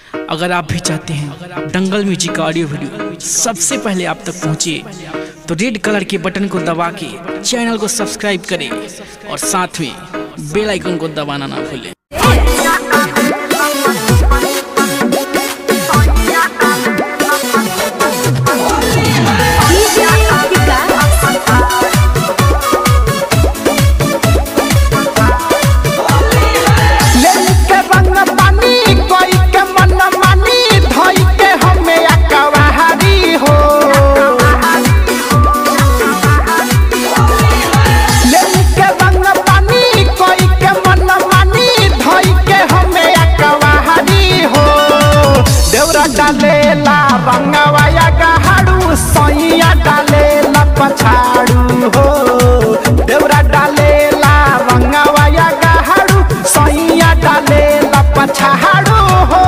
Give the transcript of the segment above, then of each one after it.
अगर आप भी चाहते हैं दंगल म्यूजिक का ऑडियो वीडियो सबसे पहले आप तक पहुंचे तो रेड कलर के बटन को दबा के चैनल को सब्सक्राइब करें और साथ में बेल आइकन को दबाना ना भूलें। डालेला रंगवाया गहाड़ू सैया डालेला पछाड़ू हो। देवरा डालेला रंगवाया गहाड़ू सैया डालेला पछाड़ू हो।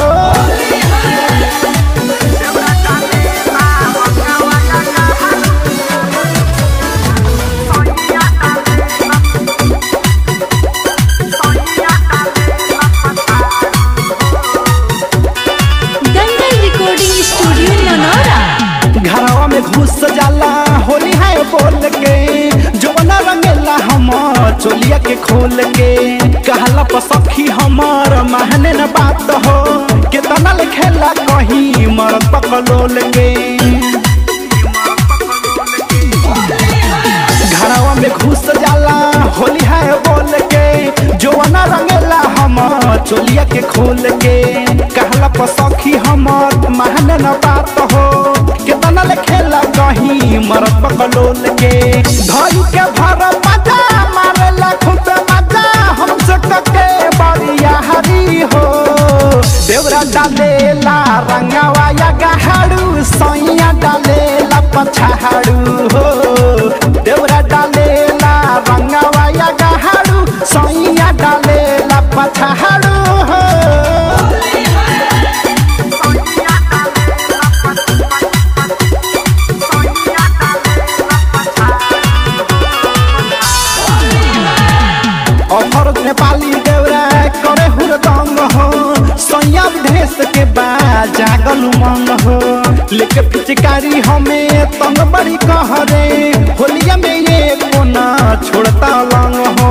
घरवा में घुस जाला होली है बोल के जवना रंगेला हम चोलिया के खोल के कहला पसखी हमार महने न बात हो कितना लिखेला कहीं मरद पकलोल के। घरवा में घुस जाला होली है बोल के जवना रंगेला हम चोलिया के खोल के कहला पसखी हमार महने न बात हो कितना लिखेला कहीं मरद पकलोल के। धई के भर मजा मारेला खूब मजा हमसे कके बरिया हरी हो। देवरा डालेला रंगवाया गहाड़ू सैया डालेला पछाड़ू हो। देवरा डालेला रंगवाया गहाड़ू सैया डालेला पछाड़ू हो। नेपाली देवरा करे हुरदंग हो सैया विदेश के बाद जागल उमंग हो। लेके पिचकारी हमें तंग बड़ी कहरे होलिया में ये कोना छोड़ता लंग हो।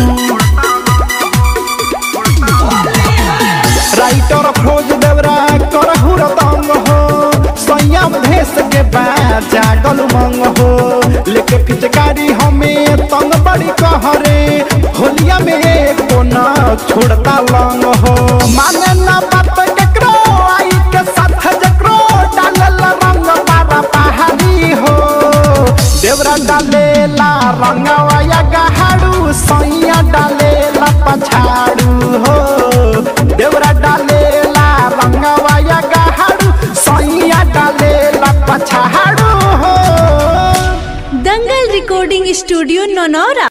राइटर खोज देवरा करे हुरदंग हो सैया विदेश के बाद जागल उमंग हो। लेके पिचकारी हमें तंग बड़ी कहरे होलिया में कोना छोड़ता लंग हो। माने ना बात केकरो आई के साथ जकरो डालल रंग बारा पहाड़ी हो। देवरा डालेला रंगवाया गहाड़ू सैया डालेला पछाड़ू हो। देवरा डालेला रंगवाया गहाड़ू सैया डालेला पछाड़ू हो। Dangal recording studio Naunaura.